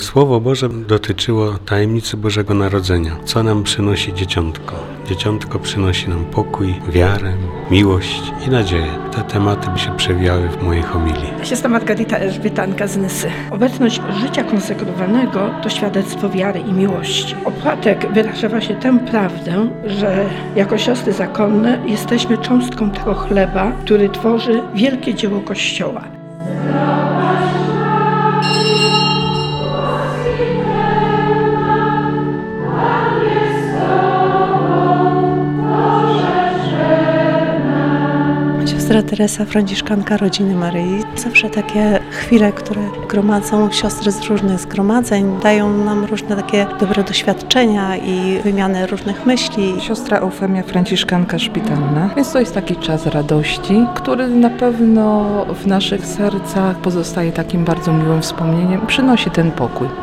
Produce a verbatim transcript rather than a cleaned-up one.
Słowo Boże dotyczyło tajemnicy Bożego Narodzenia. Co nam przynosi dzieciątko? Dzieciątko przynosi nam pokój, wiarę, miłość i nadzieję. Te tematy by się przewijały w mojej homilii. Siostra Margarita Elżbietanka z Nysy. Obecność życia konsekrowanego to świadectwo wiary i miłości. Opłatek wyraża właśnie tę prawdę, że jako siostry zakonne jesteśmy cząstką tego chleba, który tworzy wielkie dzieło Kościoła. Siostra Teresa, franciszkanka Rodziny Maryi. Zawsze takie chwile, które gromadzą siostry z różnych zgromadzeń, dają nam różne takie dobre doświadczenia i wymianę różnych myśli. Siostra Eufemia, franciszkanka szpitalna. Więc to jest taki czas radości, który na pewno w naszych sercach pozostaje takim bardzo miłym wspomnieniem, przynosi ten pokój.